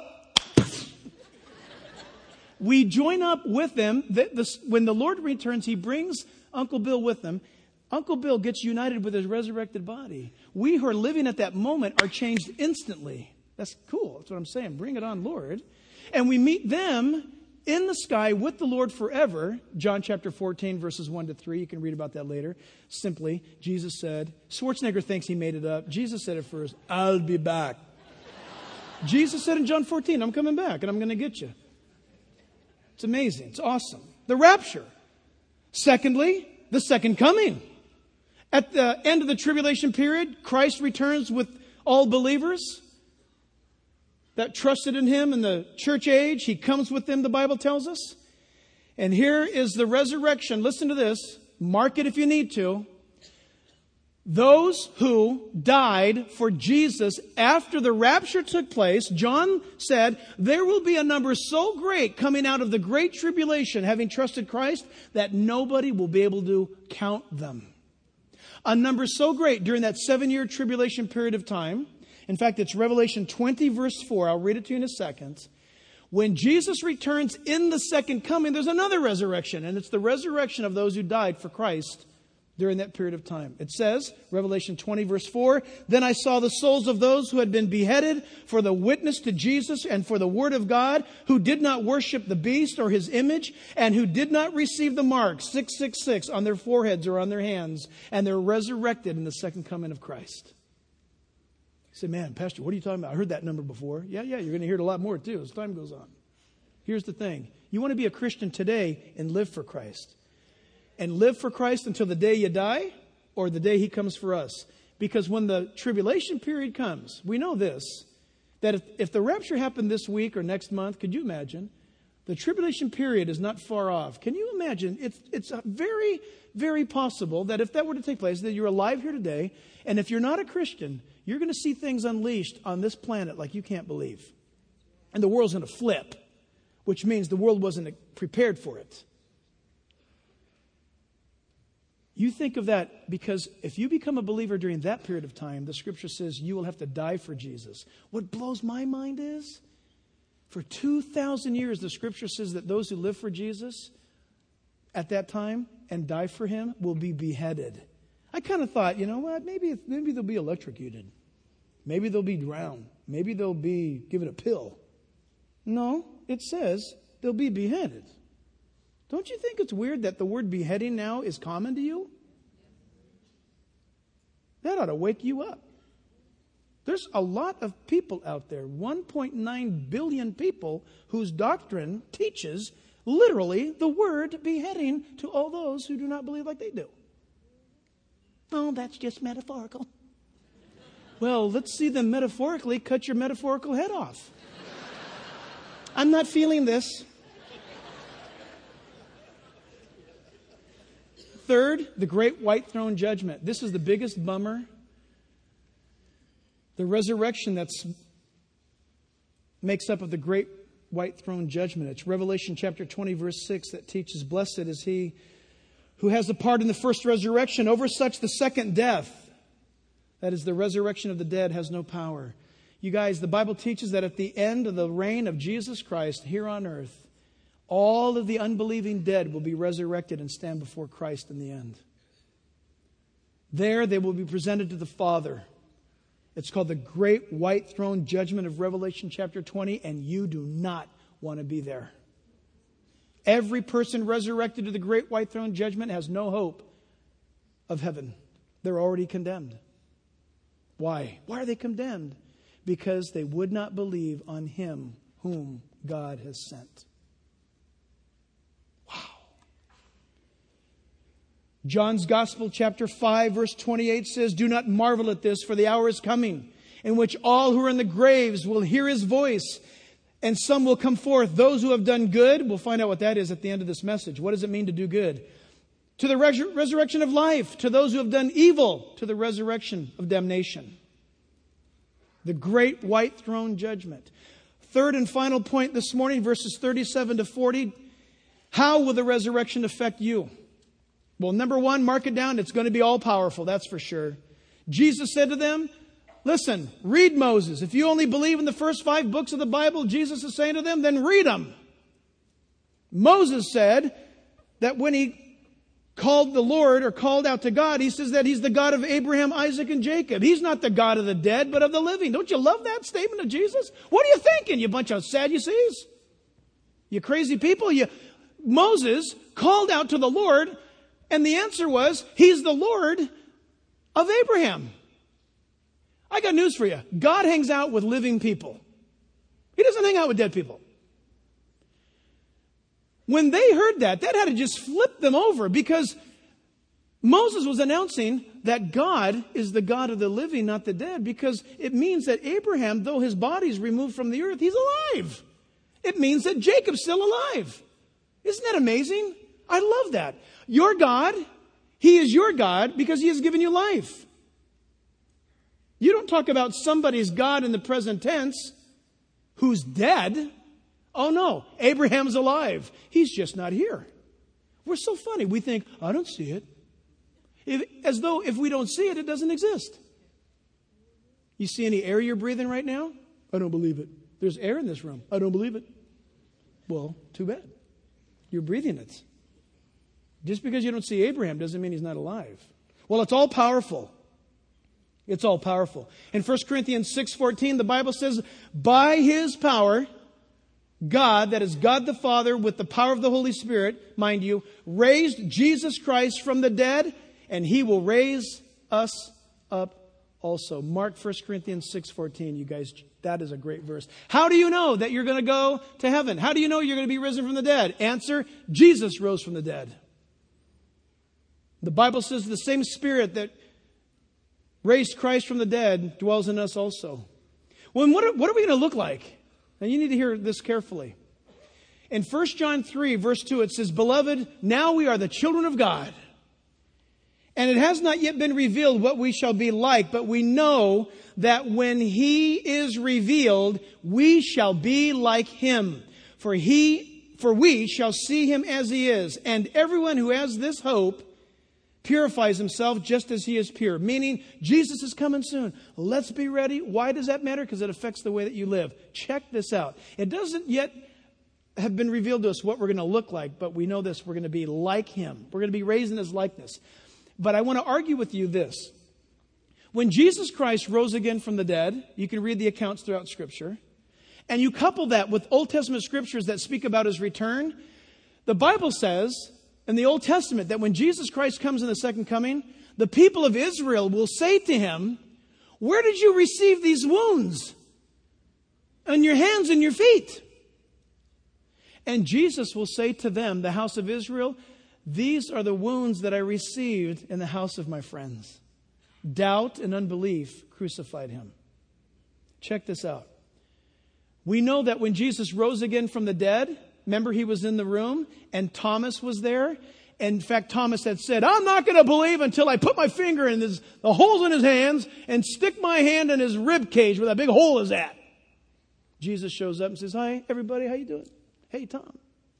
A: We join up with them. The, the, when the Lord returns, he brings Uncle Bill with him. Uncle Bill gets united with his resurrected body. We who are living at that moment are changed instantly. That's cool. That's what I'm saying. Bring it on, Lord. And we meet them in the sky with the Lord forever. John chapter fourteen, verses one to three. You can read about that later. Simply, Jesus said, Schwarzenegger thinks he made it up. Jesus said it first, I'll be back. Jesus said in John fourteen, I'm coming back and I'm going to get you. It's amazing. It's awesome. The rapture. Secondly, the second coming. At the end of the tribulation period, Christ returns with all believers that trusted in him in the church age. He comes with them, the Bible tells us. And here is the resurrection. Listen to this. Mark it if you need to. Those who died for Jesus after the rapture took place, John said, there will be a number so great coming out of the great tribulation, having trusted Christ, that nobody will be able to count them. A number so great during that seven-year tribulation period of time. In fact, it's Revelation twenty, verse four. I'll read it to you in a second. When Jesus returns in the second coming, there's another resurrection, and it's the resurrection of those who died for Christ during that period of time. It says, Revelation twenty, verse four, then I saw the souls of those who had been beheaded for the witness to Jesus and for the word of God, who did not worship the beast or his image, and who did not receive the mark, six six six, on their foreheads or on their hands, and they're resurrected in the second coming of Christ. You say, man, Pastor, what are you talking about? I heard that number before. Yeah, yeah, you're going to hear it a lot more too as time goes on. Here's the thing. You want to be a Christian today and live for Christ. And live for Christ until the day you die or the day he comes for us. Because when the tribulation period comes, we know this, that if, if the rapture happened this week or next month, could you imagine? The tribulation period is not far off. Can you imagine? It's, it's very, very possible that if that were to take place, that you're alive here today, and if you're not a Christian, you're going to see things unleashed on this planet like you can't believe. And the world's going to flip, which means the world wasn't prepared for it. You think of that because if you become a believer during that period of time, the scripture says you will have to die for Jesus. What blows my mind is, for two thousand years, the scripture says that those who live for Jesus at that time and die for him will be beheaded. I kind of thought, you know what, maybe maybe they'll be electrocuted. Maybe they'll be drowned. Maybe they'll be given a pill. No, it says they'll be beheaded. Don't you think it's weird that the word beheading now is common to you? That ought to wake you up. There's a lot of people out there, one point nine billion people, whose doctrine teaches literally the word beheading to all those who do not believe like they do. Oh, that's just metaphorical. Well, let's see them metaphorically cut your metaphorical head off. I'm not feeling this. Third, the great white throne judgment. This is the biggest bummer. The resurrection that's makes up of the great white throne judgment. It's Revelation chapter twenty, verse six that teaches, "Blessed is he who has a part in the first resurrection. Over such the second death," that is the resurrection of the dead, "has no power." You guys, the Bible teaches that at the end of the reign of Jesus Christ here on earth, all of the unbelieving dead will be resurrected and stand before Christ in the end. There they will be presented to the Father. It's called the Great White Throne Judgment of Revelation chapter twenty, and you do not want to be there. Every person resurrected to the Great White Throne Judgment has no hope of heaven. They're already condemned. Why? Why are they condemned? Because they would not believe on Him whom God has sent. Wow. John's Gospel, chapter five, verse twenty-eight says, "Do not marvel at this, for the hour is coming, in which all who are in the graves will hear His voice, and some will come forth. Those who have done good," we'll find out what that is at the end of this message. What does it mean to do good? "To the res- resurrection of life. To those who have done evil, to the resurrection of damnation." The great white throne judgment. Third and final point this morning, verses thirty-seven to forty. How will the resurrection affect you? Well, number one, mark it down. It's going to be all powerful, that's for sure. Jesus said to them, listen, read Moses. If you only believe in the first five books of the Bible, Jesus is saying to them, then read them. Moses said that when he called the Lord or called out to God, he says that He's the God of Abraham, Isaac, and Jacob. He's not the God of the dead, but of the living. Don't you love that statement of Jesus? What are you thinking, you bunch of Sadducees? You crazy people? You, Moses called out to the Lord, and the answer was, He's the Lord of Abraham. I got news for you. God hangs out with living people. He doesn't hang out with dead people. When they heard that, that had to just flip them over, because Moses was announcing that God is the God of the living, not the dead, because it means that Abraham, though his body's removed from the earth, he's alive. It means that Jacob's still alive. Isn't that amazing? I love that. Your God, He is your God because He has given you life. You don't talk about somebody's God in the present tense who's dead. Oh no, Abraham's alive. He's just not here. We're so funny. We think, I don't see it. If, as though if we don't see it, it doesn't exist. You see any air you're breathing right now? I don't believe it. There's air in this room. I don't believe it. Well, too bad. You're breathing it. Just because you don't see Abraham doesn't mean he's not alive. Well, it's all powerful. It's all powerful. In First Corinthians six fourteen, the Bible says, by His power, God, that is God the Father, with the power of the Holy Spirit, mind you, raised Jesus Christ from the dead, and He will raise us up also. Mark First Corinthians six fourteen, you guys, that is a great verse. How do you know that you're going to go to heaven? How do you know you're going to be risen from the dead? Answer, Jesus rose from the dead. The Bible says the same Spirit that raised Christ from the dead dwells in us also. Well, what are, what are we going to look like? Now you need to hear this carefully. In First John three, verse two, it says, Beloved, now we are the children of God. And it has not yet been revealed what we shall be like, but we know that when He is revealed, we shall be like Him. For he, for we shall see Him as He is. And everyone who has this hope purifies himself just as He is pure. Meaning, Jesus is coming soon. Let's be ready. Why does that matter? Because it affects the way that you live. Check this out. It doesn't yet have been revealed to us what we're going to look like, but we know this. We're going to be like Him. We're going to be raised in His likeness. But I want to argue with you this. When Jesus Christ rose again from the dead, you can read the accounts throughout Scripture, and you couple that with Old Testament scriptures that speak about his return, the Bible says in the Old Testament that when Jesus Christ comes in the second coming, the people of Israel will say to him, where did you receive these wounds? On your hands and your feet. And Jesus will say to them, the house of Israel, these are the wounds that I received in the house of my friends. Doubt and unbelief crucified him. Check this out. We know that when Jesus rose again from the dead, remember he was in the room and Thomas was there. And in fact, Thomas had said, I'm not going to believe until I put my finger in his, the holes in his hands and stick my hand in his rib cage where that big hole is at. Jesus shows up and says, hi, everybody, how you doing? Hey, Tom.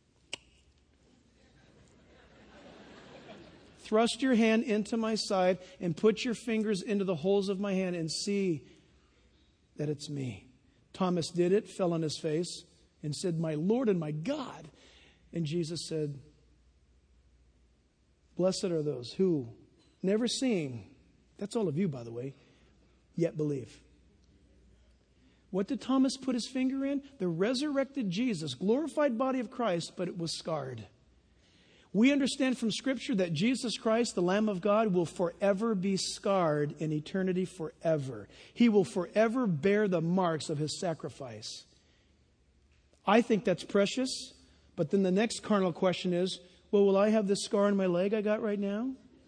A: Thrust your hand into my side and put your fingers into the holes of my hand and see that it's me. Thomas did it, fell on his face, and said, my Lord and my God. And Jesus said, blessed are those who, never seeing, that's all of you, by the way, yet believe. What did Thomas put his finger in? The resurrected Jesus, glorified body of Christ, but it was scarred. We understand from Scripture that Jesus Christ, the Lamb of God, will forever be scarred in eternity forever. He will forever bear the marks of his sacrifice. I think that's precious, but then the next carnal question is, well, will I have this scar on my leg I got right now?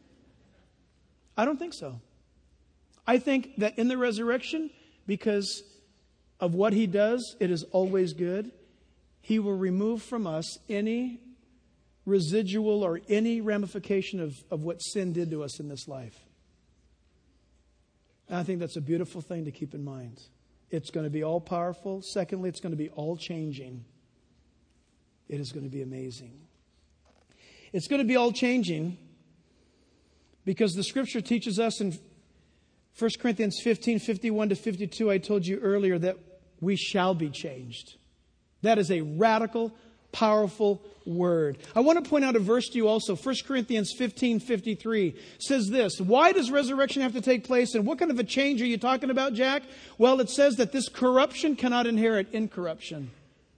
A: I don't think so. I think that in the resurrection, because of what he does, it is always good. He will remove from us any residual or any ramification of, of what sin did to us in this life. And I think that's a beautiful thing to keep in mind. It's going to be all powerful. Secondly, it's going to be all changing. It is going to be amazing. It's going to be all changing because the Scripture teaches us in First Corinthians fifteen, fifty-one to fifty-two, I told you earlier that we shall be changed. That is a radical, powerful word. I want to point out a verse to you also. First Corinthians fifteen, fifty-three says this. Why does resurrection have to take place? And what kind of a change are you talking about, Jack? Well, it says that this corruption cannot inherit incorruption.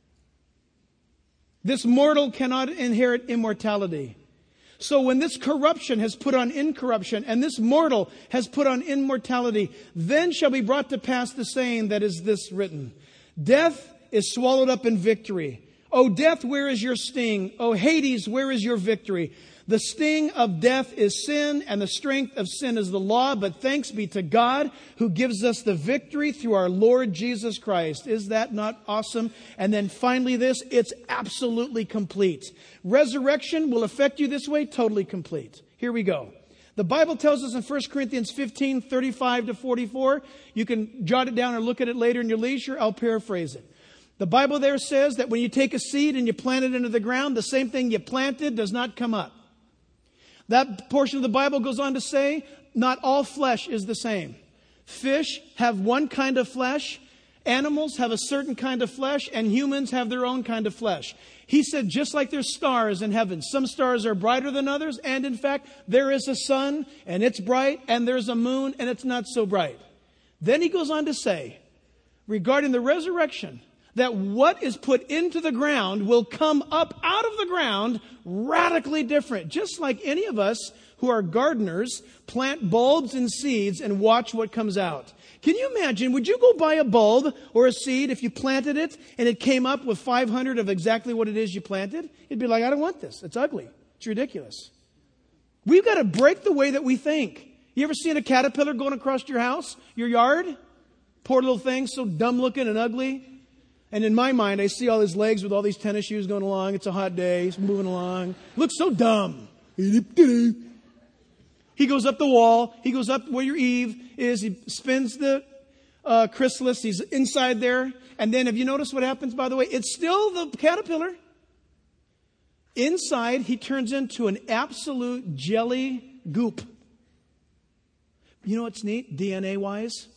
A: This mortal cannot inherit immortality. So when this corruption has put on incorruption and this mortal has put on immortality, then shall be brought to pass the saying that is this written. Death is swallowed up in victory. O death, where is your sting? O Hades, where is your victory? The sting of death is sin, and the strength of sin is the law. But thanks be to God who gives us the victory through our Lord Jesus Christ. Is that not awesome? And then finally this, it's absolutely complete. Resurrection will affect you this way, totally complete. Here we go. The Bible tells us in First Corinthians fifteen, thirty-five to forty-four. You can jot it down or look at it later in your leisure. I'll paraphrase it. The Bible there says that when you take a seed and you plant it into the ground, the same thing you planted does not come up. That portion of the Bible goes on to say, not all flesh is the same. Fish have one kind of flesh, animals have a certain kind of flesh, and humans have their own kind of flesh. He said, just like there's stars in heaven, some stars are brighter than others, and in fact, there is a sun, and it's bright, and there's a moon, and it's not so bright. Then he goes on to say, regarding the resurrection, that what is put into the ground will come up out of the ground radically different. Just like any of us who are gardeners plant bulbs and seeds and watch what comes out. Can you imagine, would you go buy a bulb or a seed if you planted it and it came up with five hundred of exactly what it is you planted? You'd be like, I don't want this. It's ugly. It's ridiculous. We've got to break the way that we think. You ever seen a caterpillar going across your house, your yard? Poor little thing, so dumb looking and ugly. And in my mind, I see all his legs with all these tennis shoes going along. It's a hot day. He's moving along. Looks so dumb. He goes up the wall. He goes up where your eave is. He spins the uh, chrysalis. He's inside there. And then have you noticed what happens, by the way? It's still the caterpillar. Inside, he turns into an absolute jelly goop. You know what's neat, D N A-wise?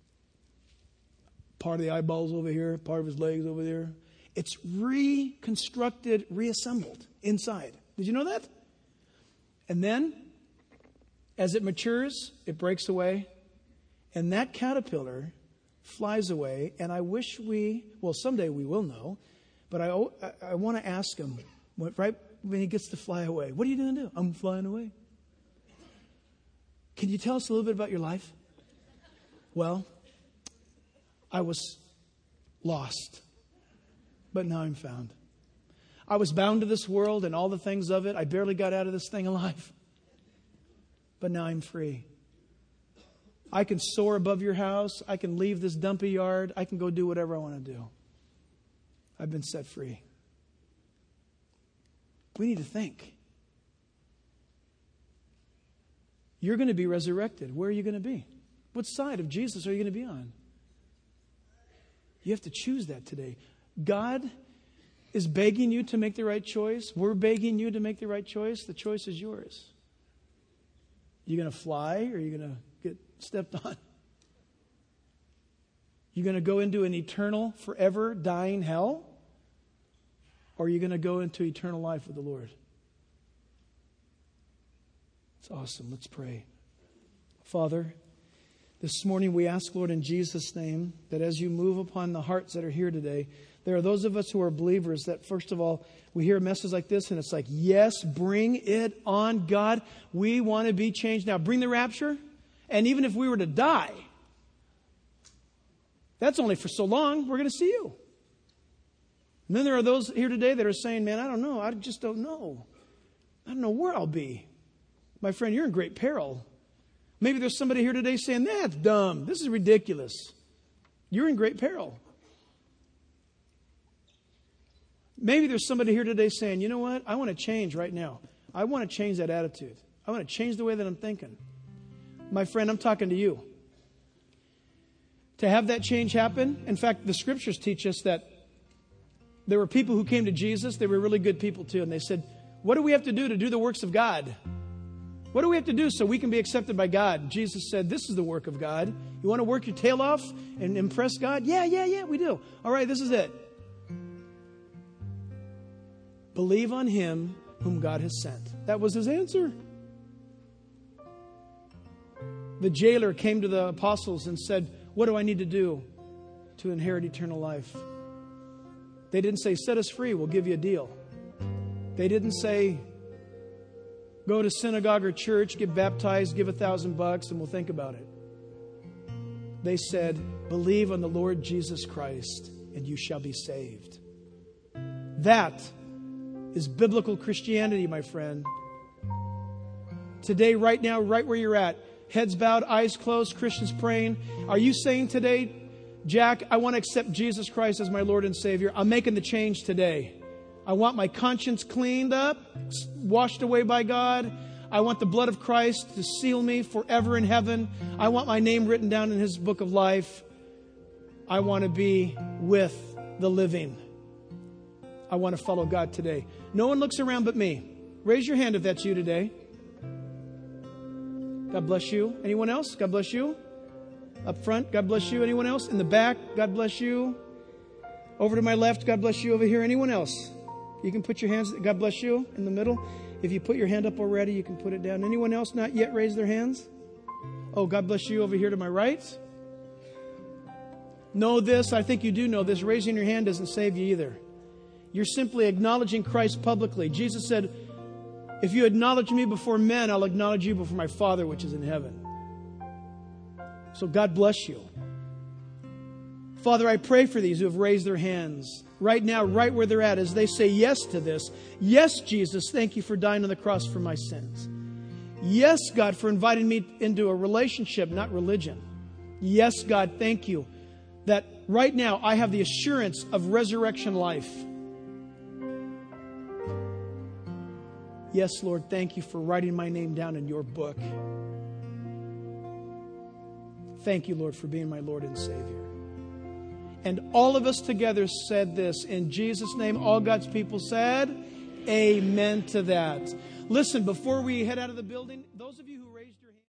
A: Part of the eyeballs over here, part of his legs over there. It's reconstructed, reassembled inside. Did you know that? And then, as it matures, it breaks away. And that caterpillar flies away, and I wish we, well, someday we will know, but I, I, I want to ask him, right when he gets to fly away, what are you going to do? I'm flying away. Can you tell us a little bit about your life? Well, I was lost, but now I'm found. I was bound to this world and all the things of it. I barely got out of this thing alive, but now I'm free. I can soar above your house. I can leave this dumpy yard. I can go do whatever I want to do. I've been set free. We need to think. You're going to be resurrected. Where are you going to be? What side of Jesus are you going to be on? You have to choose that today. God is begging you to make the right choice. We're begging you to make the right choice. The choice is yours. You going to fly or are you going to get stepped on? You going to go into an eternal, forever dying hell? Or are you going to go into eternal life with the Lord? It's awesome. Let's pray. Father, this morning we ask, Lord, in Jesus' name, that as you move upon the hearts that are here today, there are those of us who are believers that, first of all, we hear a message like this and it's like, yes, bring it on, God. We want to be changed now. Bring the rapture. And even if we were to die, that's only for so long. We're going to see you. And then there are those here today that are saying, man, I don't know. I just don't know. I don't know where I'll be. My friend, you're in great peril. Maybe there's somebody here today saying, that's dumb. This is ridiculous. You're in great peril. Maybe there's somebody here today saying, you know what? I want to change right now. I want to change that attitude. I want to change the way that I'm thinking. My friend, I'm talking to you. To have that change happen, in fact, the scriptures teach us that there were people who came to Jesus. They were really good people too. And they said, what do we have to do to do the works of God? What do we have to do so we can be accepted by God? Jesus said, this is the work of God. You want to work your tail off and impress God? Yeah, yeah, yeah, we do. All right, this is it. Believe on him whom God has sent. That was his answer. The jailer came to the apostles and said, what do I need to do to inherit eternal life? They didn't say, set us free, we'll give you a deal. They didn't say, go to synagogue or church, get baptized, give a thousand bucks, and we'll think about it. They said, believe on the Lord Jesus Christ, and you shall be saved. That is biblical Christianity, my friend. Today, right now, right where you're at, heads bowed, eyes closed, Christians praying. Are you saying today, Jack, I want to accept Jesus Christ as my Lord and Savior. I'm making the change today. I want my conscience cleaned up, washed away by God. I want the blood of Christ to seal me forever in heaven. I want my name written down in his book of life. I want to be with the living. I want to follow God today. No one looks around but me. Raise your hand if that's you today. God bless you. Anyone else? God bless you. Up front, God bless you. Anyone else? In the back, God bless you. Over to my left, God bless you. Over here, anyone else? You can put your hands, God bless you, in the middle. If you put your hand up already, you can put it down. Anyone else not yet raise their hands? Oh, God bless you over here to my right. Know this, I think you do know this. Raising your hand doesn't save you either. You're simply acknowledging Christ publicly. Jesus said, if you acknowledge me before men, I'll acknowledge you before my Father which is in heaven. So God bless you. Father, I pray for these who have raised their hands right now, right where they're at, as they say yes to this. Yes, Jesus, thank you for dying on the cross for my sins. Yes, God, for inviting me into a relationship, not religion. Yes, God, thank you that right now I have the assurance of resurrection life. Yes, Lord, thank you for writing my name down in your book. Thank you, Lord, for being my Lord and Savior. And all of us together said this in Jesus' name. All God's people said, amen to that. Listen, before we head out of the building, those of you who raised your hand.